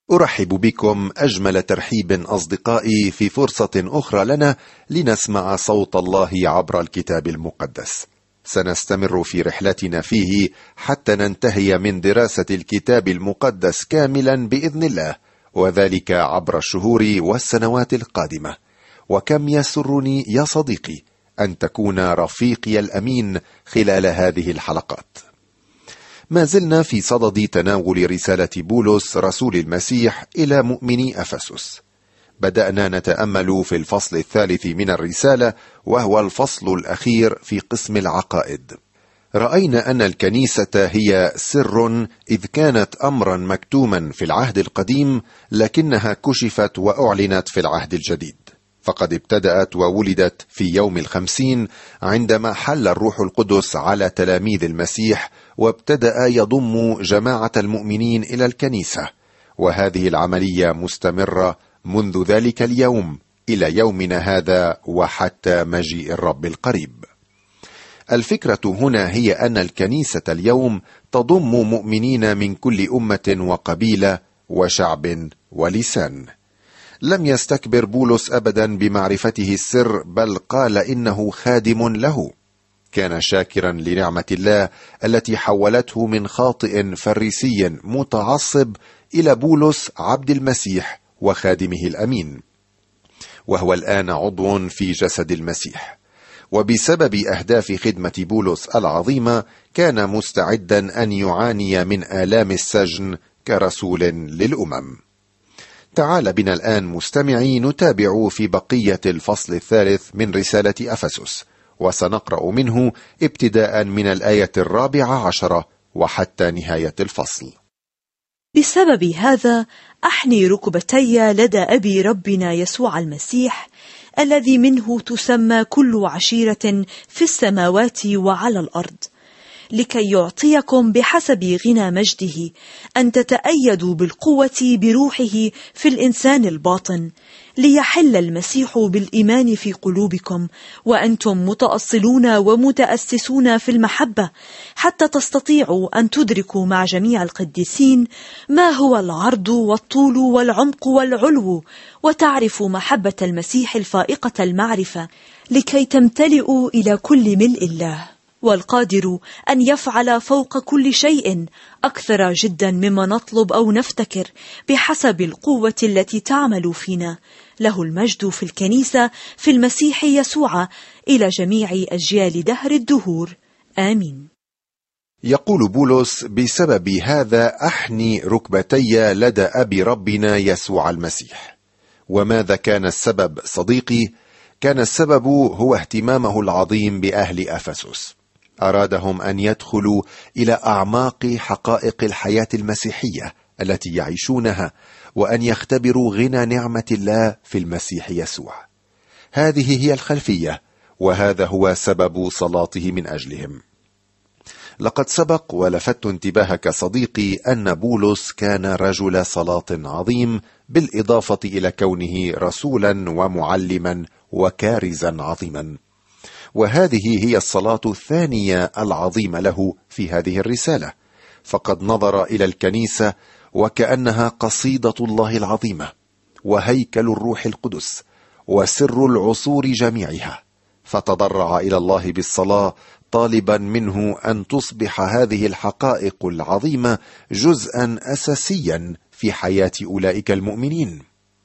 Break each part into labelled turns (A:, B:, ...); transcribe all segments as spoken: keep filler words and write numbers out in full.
A: أرحب بكم أجمل ترحيب أصدقائي في فرصة أخرى لنا لنسمع صوت الله عبر الكتاب المقدس. سنستمر في رحلتنا فيه حتى ننتهي من دراسة الكتاب المقدس كاملا بإذن الله، وذلك عبر الشهور والسنوات القادمة. وكم يسرني يا صديقي أن تكون رفيقي الأمين خلال هذه الحلقات. ما زلنا في صدد تناول رسالة بولس رسول المسيح إلى مؤمني أفسس. بدأنا نتأمل في الفصل الثالث من الرسالة، وهو الفصل الأخير في قسم العقائد. رأينا أن الكنيسة هي سر، إذ كانت أمرا مكتوما في العهد القديم، لكنها كشفت وأعلنت في العهد الجديد. فقد ابتدأت وولدت في يوم الخمسين عندما حل الروح القدس على تلاميذ المسيح، وابتدأ يضم جماعة المؤمنين إلى الكنيسة، وهذه العملية مستمرة منذ ذلك اليوم إلى يومنا هذا وحتى مجيء الرب القريب. الفكرة هنا هي أن الكنيسة اليوم تضم مؤمنين من كل أمة وقبيلة وشعب ولسان. لم يستكبر بولس أبدا بمعرفته السر، بل قال إنه خادم له. كان شاكرا لنعمة الله التي حولته من خاطئ فريسي متعصب إلى بولس عبد المسيح وخادمه الأمين، وهو الآن عضو في جسد المسيح. وبسبب أهداف خدمة بولس العظيمة كان مستعدا أن يعاني من آلام السجن كرسول للأمم. تعال بنا الآن مستمعي نتابع في بقية الفصل الثالث من رسالة أفسس، وسنقرأ منه ابتداء من الآية الرابعة عشرة وحتى نهاية الفصل.
B: بسبب هذا أحني ركبتي لدى أبي ربنا يسوع المسيح، الذي منه تسمى كل عشيرة في السماوات وعلى الأرض، لكي يعطيكم بحسب غنى مجده أن تتأيدوا بالقوة بروحه في الإنسان الباطن، ليحل المسيح بالإيمان في قلوبكم، وأنتم متأصلون ومتأسسون في المحبة، حتى تستطيعوا أن تدركوا مع جميع القديسين ما هو العرض والطول والعمق والعلو، وتعرفوا محبة المسيح الفائقة المعرفة، لكي تمتلئوا إلى كل ملء الله، والقادر أن يفعل فوق كل شيء أكثر جدا مما نطلب أو نفتكر، بحسب القوة التي تعمل فينا. له المجد في الكنيسة في المسيح يسوع إلى جميع أجيال دهر الدهور، آمين.
A: يقول بولس: بسبب هذا أحني ركبتي لدى أبي ربنا يسوع المسيح. وماذا كان السبب صديقي؟ كان السبب هو اهتمامه العظيم بأهل أفسس. أرادهم أن يدخلوا إلى أعماق حقائق الحياة المسيحية التي يعيشونها، وأن يختبروا غنى نعمة الله في المسيح يسوع. هذه هي الخلفية، وهذا هو سبب صلاته من أجلهم. لقد سبق ولفت انتباهك صديقي أن بولس كان رجل صلاة عظيم، بالإضافة إلى كونه رسولا ومعلما وكارزا عظيما. وهذه هي الصلاة الثانية العظيمة له في هذه الرسالة، فقد نظر إلى الكنيسة وكأنها قصيدة الله العظيمة، وهيكل الروح القدس، وسر العصور جميعها، فتضرع إلى الله بالصلاة طالبا منه أن تصبح هذه الحقائق العظيمة جزءا أساسيا في حياة أولئك المؤمنين.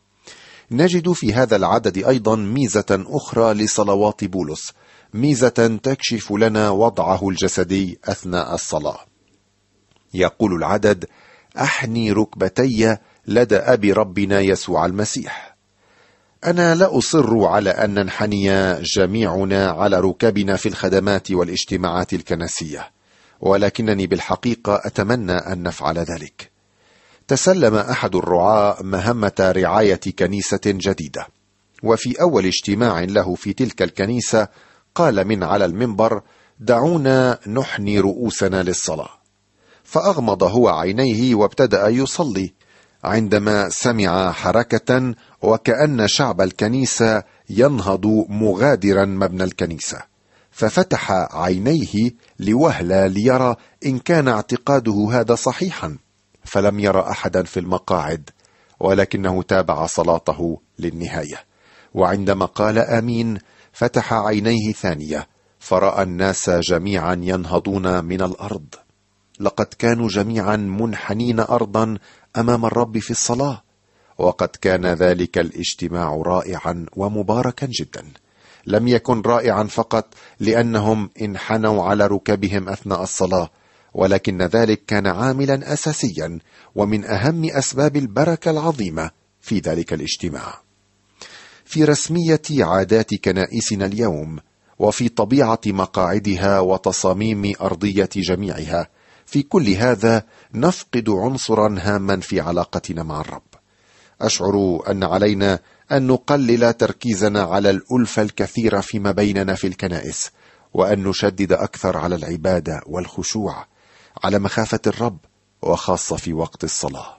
A: نجد في هذا العدد أيضا ميزة أخرى لصلوات بولس، ميزة تكشف لنا وضعه الجسدي أثناء الصلاة. يقول العدد: أحني ركبتي لدى أبي ربنا يسوع المسيح. أنا لا أصر على أن ننحني جميعنا على ركبنا في الخدمات والاجتماعات الكنسية، ولكنني بالحقيقة أتمنى أن نفعل ذلك. تسلم أحد الرعاة مهمة رعاية كنيسة جديدة، وفي أول اجتماع له في تلك الكنيسة قال من على المنبر: دعونا نحني رؤوسنا للصلاة. فأغمض هو عينيه وابتدأ يصلي، عندما سمع حركة وكأن شعب الكنيسة ينهض مغادرا مبنى الكنيسة، ففتح عينيه لوهلة ليرى إن كان اعتقاده هذا صحيحا، فلم يرى أحدا في المقاعد، ولكنه تابع صلاته للنهاية، وعندما قال آمين فتح عينيه ثانية فرأى الناس جميعا ينهضون من الأرض. لقد كانوا جميعا منحنين أرضا أمام الرب في الصلاة، وقد كان ذلك الاجتماع رائعا ومباركا جدا. لم يكن رائعا فقط لأنهم انحنوا على ركبهم أثناء الصلاة، ولكن ذلك كان عاملا أساسيا ومن أهم أسباب البركة العظيمة في ذلك الاجتماع. في رسمية عادات كنائسنا اليوم، وفي طبيعة مقاعدها وتصاميم أرضية جميعها، في كل هذا نفقد عنصرا هاما في علاقتنا مع الرب. أشعر أن علينا أن نقلل تركيزنا على الألفة الكثيرة فيما بيننا في الكنائس، وأن نشدد أكثر على العبادة والخشوع، على مخافة الرب، وخاصة في وقت الصلاة.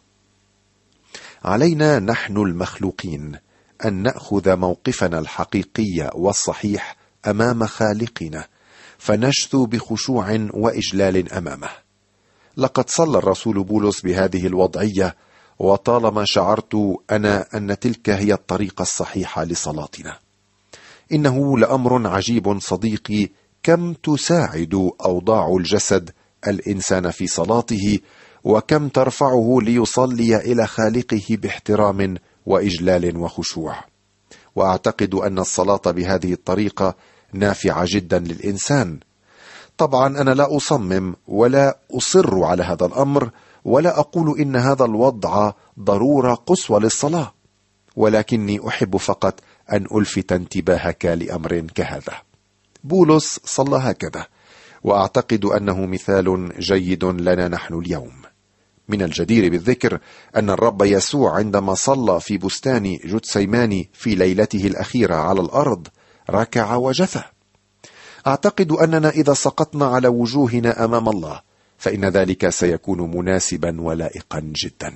A: علينا نحن المخلوقين أن نأخذ موقفنا الحقيقي والصحيح أمام خالقنا، فنشثو بخشوع وإجلال أمامه. لقد صلى الرسول بولس بهذه الوضعية، وطالما شعرت أنا أن تلك هي الطريقة الصحيحة لصلاتنا. إنه لأمر عجيب صديقي كم تساعد أوضاع الجسد الإنسان في صلاته، وكم ترفعه ليصلي إلى خالقه باحترام وإجلال وخشوع. وأعتقد أن الصلاة بهذه الطريقة نافعة جدا للإنسان. طبعا أنا لا أصمم ولا أصر على هذا الأمر، ولا أقول إن هذا الوضع ضرورة قصوى للصلاة، ولكني أحب فقط أن ألفت انتباهك لأمر كهذا. بولس صلى هكذا، وأعتقد أنه مثال جيد لنا نحن اليوم. من الجدير بالذكر أن الرب يسوع عندما صلى في بستان جثسيماني في ليلته الأخيرة على الأرض ركع وجثى. أعتقد أننا إذا سقطنا على وجوهنا أمام الله فإن ذلك سيكون مناسبا ولائقا جدا.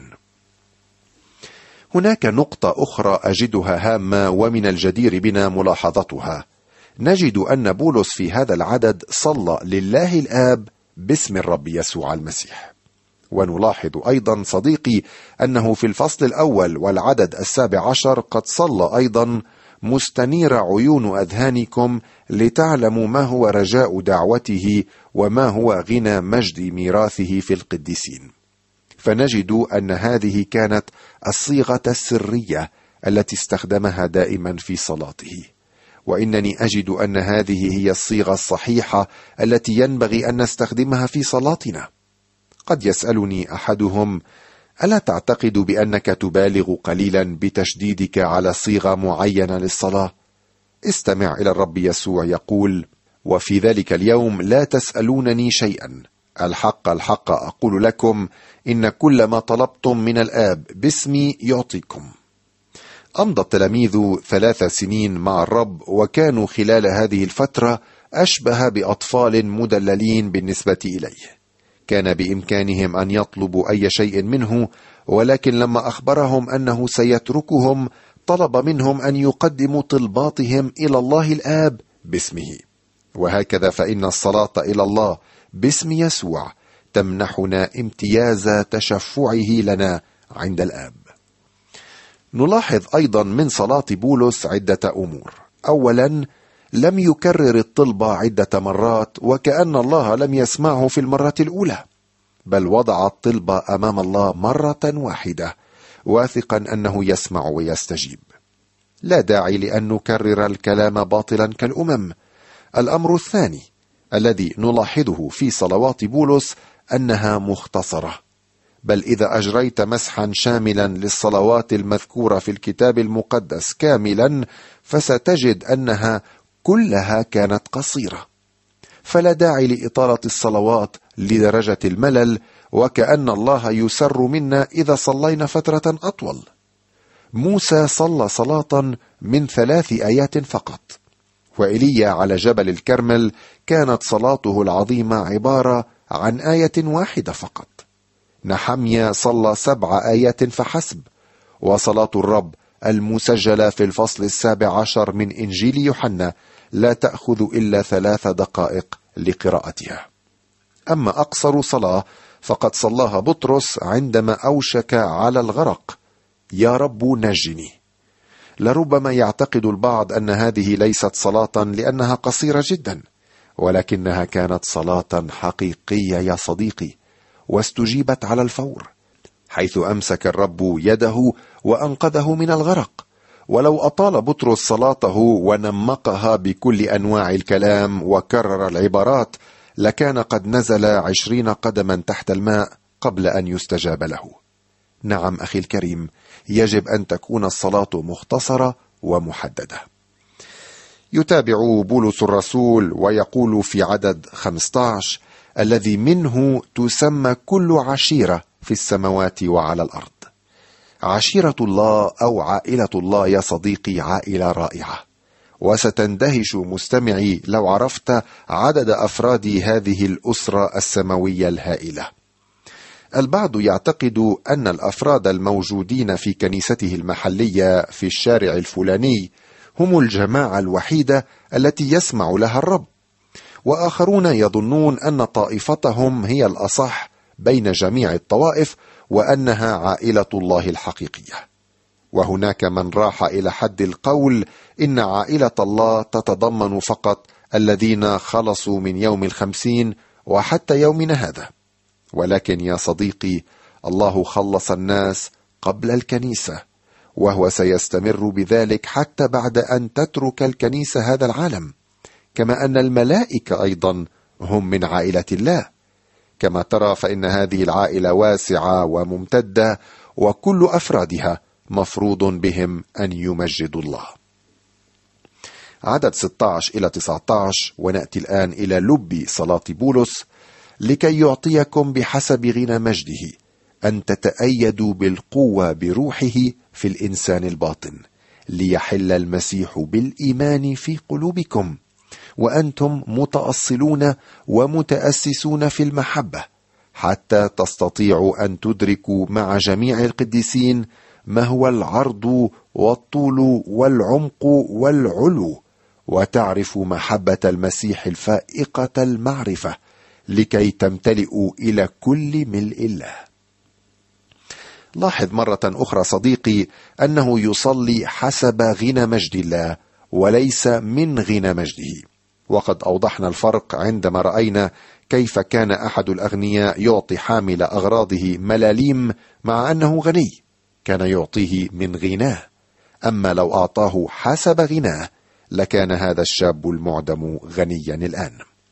A: هناك نقطة أخرى أجدها هامة ومن الجدير بنا ملاحظتها. نجد أن بولس في هذا العدد صلى لله الآب باسم الرب يسوع المسيح. ونلاحظ أيضا صديقي أنه في الفصل الأول والعدد السابع عشر قد صلى أيضا مستنير عيون أذهانكم لتعلموا ما هو رجاء دعوته وما هو غنى مجد ميراثه في القديسين. فنجد أن هذه كانت الصيغة السرية التي استخدمها دائما في صلاته، وإنني أجد أن هذه هي الصيغة الصحيحة التي ينبغي أن نستخدمها في صلاتنا. قد يسألني أحدهم: ألا تعتقد بأنك تبالغ قليلا بتشديدك على صيغة معينة للصلاة؟ استمع إلى الرب يسوع يقول: وفي ذلك اليوم لا تسألونني شيئا، الحق الحق أقول لكم إن كل ما طلبتم من الآب باسمي يعطيكم. أمضى التلاميذ ثلاث سنين مع الرب، وكانوا خلال هذه الفترة أشبه بأطفال مدللين بالنسبة إليه. كان بإمكانهم أن يطلبوا أي شيء منه، ولكن لما أخبرهم أنه سيتركهم طلب منهم أن يقدموا طلباتهم إلى الله الآب باسمه. وهكذا فإن الصلاة إلى الله باسم يسوع تمنحنا امتياز تشفعه لنا عند الآب. نلاحظ أيضا من صلاة بولس عدة أمور. أولا، لم يكرر الطلبة عدة مرات وكأن الله لم يسمعه في المرة الأولى، بل وضع الطلبة أمام الله مرة واحدة واثقا أنه يسمع ويستجيب. لا داعي لأن نكرر الكلام باطلا كالأمم. الأمر الثاني الذي نلاحظه في صلوات بولس أنها مختصرة، بل إذا أجريت مسحا شاملا للصلوات المذكورة في الكتاب المقدس كاملا فستجد أنها كلها كانت قصيرة. فلا داعي لإطالة الصلوات لدرجة الملل، وكأن الله يسر منا إذا صلينا فترة أطول. موسى صلى صلاة من ثلاث آيات فقط، وإيليا على جبل الكرمل كانت صلاته العظيمة عبارة عن آية واحدة فقط. نحميا صلى سبع آيات فحسب، وصلاة الرب المسجلة في الفصل السابع عشر من إنجيل يوحنا لا تأخذ إلا ثلاث دقائق لقراءتها. أما أقصر صلاة فقد صلاها بطرس عندما أوشك على الغرق، يا رب نجني. لربما يعتقد البعض أن هذه ليست صلاة لأنها قصيرة جدا، ولكنها كانت صلاة حقيقية يا صديقي، واستجيبت على الفور، حيث أمسك الرب يده وأنقذه من الغرق. ولو أطال بطرس صلاته ونمقها بكل أنواع الكلام وكرر العبارات، لكان قد نزل عشرين قدما تحت الماء قبل أن يستجاب له. نعم أخي الكريم، يجب أن تكون الصلاة مختصرة ومحددة. يتابع بولس الرسول ويقول في عدد خمسة عشر: الذي منه تسمى كل عشيرة في السماوات وعلى الأرض. عشيرة الله أو عائلة الله يا صديقي عائلة رائعة، وستندهش مستمعي لو عرفت عدد أفراد هذه الأسرة السماوية الهائلة. البعض يعتقد أن الأفراد الموجودين في كنيسته المحلية في الشارع الفلاني هم الجماعة الوحيدة التي يسمع لها الرب، وآخرون يظنون أن طائفتهم هي الأصح بين جميع الطوائف وأنها عائلة الله الحقيقية. وهناك من راح إلى حد القول إن عائلة الله تتضمن فقط الذين خلصوا من يوم الخمسين وحتى يومنا هذا. ولكن يا صديقي، الله خلص الناس قبل الكنيسة، وهو سيستمر بذلك حتى بعد أن تترك الكنيسة هذا العالم، كما أن الملائكة أيضا هم من عائلة الله. كما ترى فإن هذه العائلة واسعة وممتدة، وكل أفرادها مفروض بهم أن يمجدوا الله. عدد ستة عشر إلى تسعة عشر، ونأتي الآن إلى لب صلاة بولس: لكي يعطيكم بحسب غنى مجده أن تتأيدوا بالقوة بروحه في الإنسان الباطن، ليحل المسيح بالإيمان في قلوبكم، وأنتم متأصلون ومتأسسون في المحبة، حتى تستطيعوا أن تدركوا مع جميع القديسين ما هو العرض والطول والعمق والعلو، وتعرفوا محبة المسيح الفائقة المعرفة، لكي تمتلئوا إلى كل ملء الله. لاحظ مرة أخرى صديقي أنه يصلي حسب غنى مجد الله وليس من غنى مجده، وقد أوضحنا الفرق عندما رأينا كيف كان أحد الأغنياء يعطي حامل أغراضه ملاليم مع أنه غني، كان يعطيه من غناه. أما لو أعطاه حسب غناه لكان هذا الشاب المعدم غنيا الآن.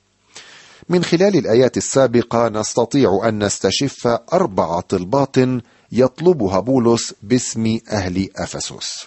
A: من خلال الآيات السابقة نستطيع أن نستشف أربع طلبات يطلبها بولس باسم أهل أفسس.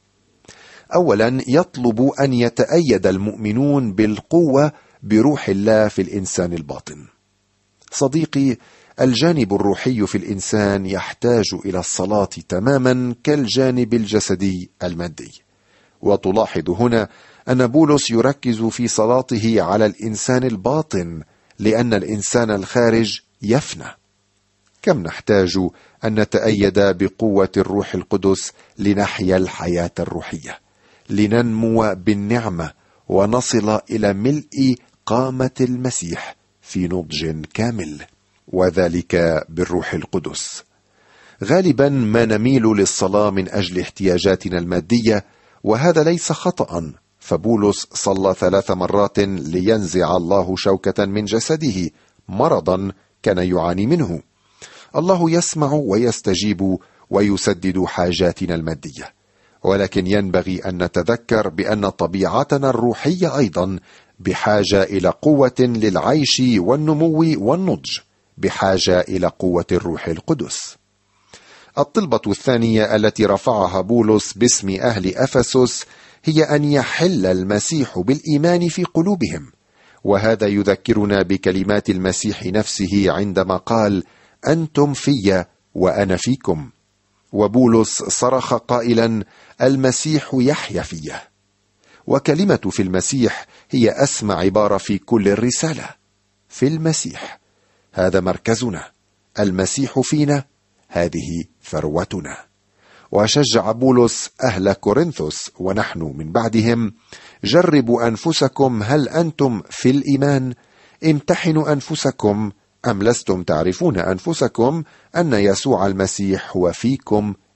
A: أولا، يطلب أن يتأيد المؤمنون بالقوة بروح الله في الإنسان الباطن. صديقي، الجانب الروحي في الإنسان يحتاج إلى الصلاة تماما كالجانب الجسدي المادي. وتلاحظ هنا أن بولس يركز في صلاته على الإنسان الباطن، لأن الإنسان الخارج يفنى. كم نحتاج أن نتأيد بقوة الروح القدس لنحيا الحياة الروحية، لننمو بالنعمة ونصل إلى ملء قامة المسيح في نضج كامل، وذلك بالروح القدس. غالبا ما نميل للصلاة من أجل احتياجاتنا المادية، وهذا ليس خطأ، فبولس صلى ثلاث مرات لينزع الله شوكة من جسده، مرضا كان يعاني منه. الله يسمع ويستجيب ويسدد حاجاتنا المادية، ولكن ينبغي أن نتذكر بأن طبيعتنا الروحية أيضا بحاجة إلى قوة للعيش والنمو والنضج، بحاجة إلى قوة الروح القدس. الطلبة الثانية التي رفعها بولس باسم أهل أفسس هي أن يحل المسيح بالإيمان في قلوبهم، وهذا يذكرنا بكلمات المسيح نفسه عندما قال: أنتم في وأنا فيكم. وبولس صرخ قائلا: المسيح يحيا فيه. وكلمة في المسيح هي أسمى عبارة في كل الرسالة. في المسيح، هذا مركزنا، المسيح فينا، هذه ثروتنا. وشجع بولس أهل كورنثوس ونحن من بعدهم: جربوا أنفسكم هل أنتم في الإيمان، امتحنوا أنفسكم أم لستم تعرفون أنفسكم أن يسوع المسيح هو فيكم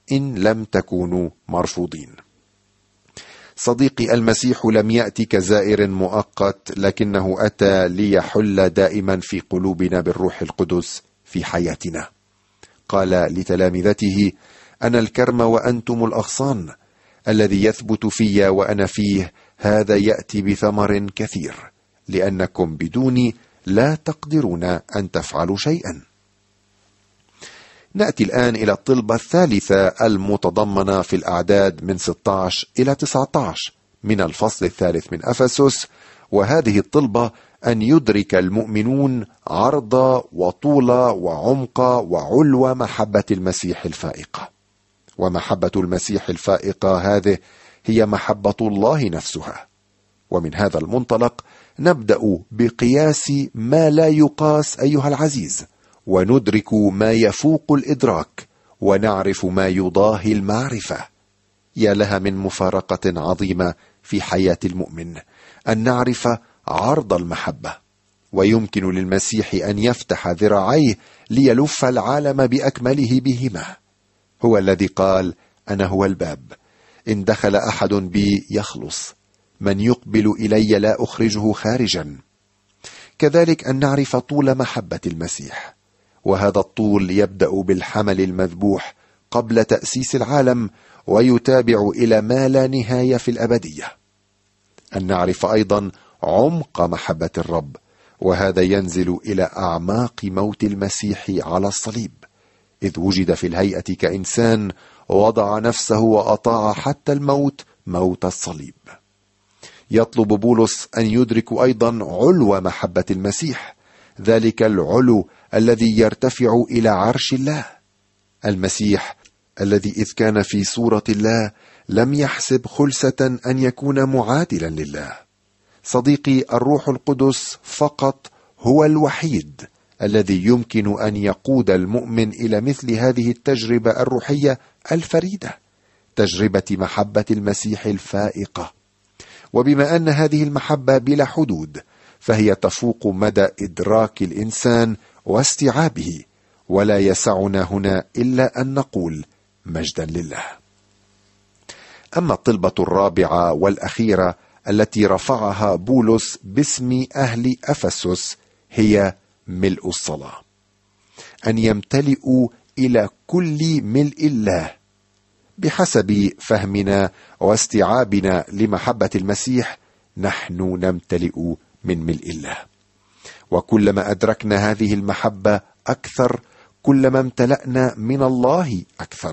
A: إن لم تكونوا مرفوضين. صديقي، المسيح لم يأتي كزائر مؤقت، لكنه أتى ليحل دائما في قلوبنا بالروح القدس في حياتنا. قال لتلامذته: أنا الكرم وأنتم الأغصان، الذي يثبت في وأنا فيه هذا يأتي بثمر كثير، لأنكم بدوني لا تقدرون أن تفعلوا شيئا. نأتي الآن إلى الطلبة الثالثة المتضمنة في الأعداد من ستة عشر إلى تسعة عشر من الفصل الثالث من أفسس، وهذه الطلبة أن يدرك المؤمنون عرض وطول وعمق وعلو محبة المسيح الفائقة. ومحبة المسيح الفائقة هذه هي محبة الله نفسها. ومن هذا المنطلق نبدأ بقياس ما لا يقاس أيها العزيز، وندرك ما يفوق الإدراك، ونعرف ما يضاهي المعرفة. يا لها من مفارقة عظيمة في حياة المؤمن أن نعرف عرض المحبة. ويمكن للمسيح أن يفتح ذراعيه ليلف العالم بأكمله بهما. هو الذي قال: أنا هو الباب، إن دخل أحد بي يخلص، من يقبل إلي لا أخرجه خارجا. كذلك أن نعرف طول محبة المسيح، وهذا الطول يبدأ بالحمل المذبوح قبل تأسيس العالم، ويتابع إلى ما لا نهاية في الأبدية. أن نعرف أيضا عمق محبة الرب، وهذا ينزل إلى أعماق موت المسيح على الصليب، إذ وجد في الهيئة كإنسان، ووضع نفسه وأطاع حتى الموت، موت الصليب. يطلب بولس أن يدركوا أيضا علو محبة المسيح، ذلك العلو الذي يرتفع إلى عرش الله. المسيح الذي إذ كان في صورة الله لم يحسب خلسة أن يكون معادلا لله. صديقي، الروح القدس فقط هو الوحيد الذي يمكن أن يقود المؤمن إلى مثل هذه التجربة الروحية الفريدة، تجربة محبة المسيح الفائقة. وبما أن هذه المحبة بلا حدود، فهي تفوق مدى إدراك الإنسان واستيعابه، ولا يسعنا هنا إلا أن نقول مجدا لله. أما الطلبة الرابعة والأخيرة التي رفعها بولس باسم أهل أفسس هي ملء الصلاة، أن يمتلئوا إلى كل ملء الله. بحسب فهمنا واستيعابنا لمحبة المسيح نحن نمتلئ من ملء الله، وكلما أدركنا هذه المحبة أكثر كلما امتلأنا من الله أكثر.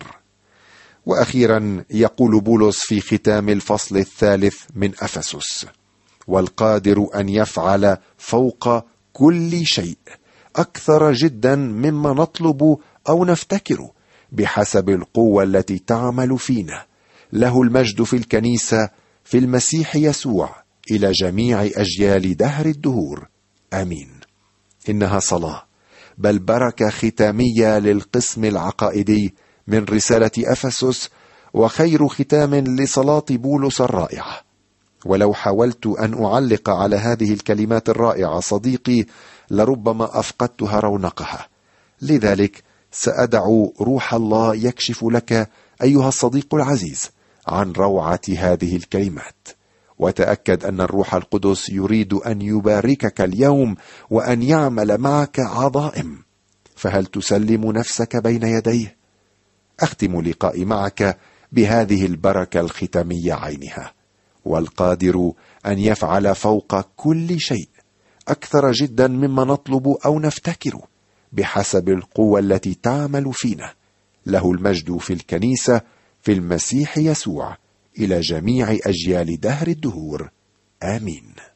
A: وأخيرا يقول بولس في ختام الفصل الثالث من أفسس: والقادر أن يفعل فوق كل شيء أكثر جدا مما نطلب أو نفتكر بحسب القوة التي تعمل فينا، له المجد في الكنيسة في المسيح يسوع إلى جميع أجيال دهر الدهور، آمين. إنها صلاة، بل بركة ختامية للقسم العقائدي من رسالة أفسس، وخير ختام لصلاة بولس الرائعة. ولو حاولت أن أعلق على هذه الكلمات الرائعة صديقي لربما أفقدتها رونقها، لذلك سأدع روح الله يكشف لك أيها الصديق العزيز عن روعة هذه الكلمات. وتأكد أن الروح القدس يريد أن يباركك اليوم وأن يعمل معك عظائم، فهل تسلم نفسك بين يديه؟ أختم لقائي معك بهذه البركة الختامية عينها: والقادر أن يفعل فوق كل شيء أكثر جدا مما نطلب أو نفتكر بحسب القوة التي تعمل فينا، له المجد في الكنيسة في المسيح يسوع إلى جميع أجيال دهر الدهور، آمين.